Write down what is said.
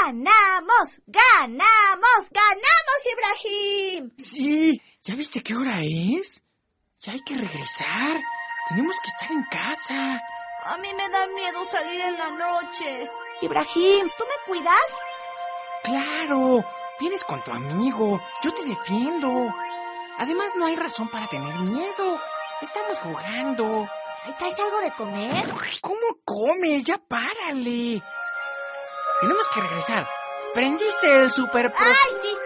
¡Ganamos! ¡Ganamos! ¡Ganamos, Ibrahim! Sí, ¿ya viste qué hora es? Ya hay que regresar. Tenemos que estar en casa. A mí me da miedo salir en la noche. Ibrahim, ¿tú me cuidas? Claro, vienes con tu amigo. Yo te defiendo. Además, no hay razón para tener miedo. Estamos jugando. ¿Traes algo de comer? ¿Cómo comes? Ya párale. Tenemos que regresar. ¿Prendiste el super... ¡Ay, sí!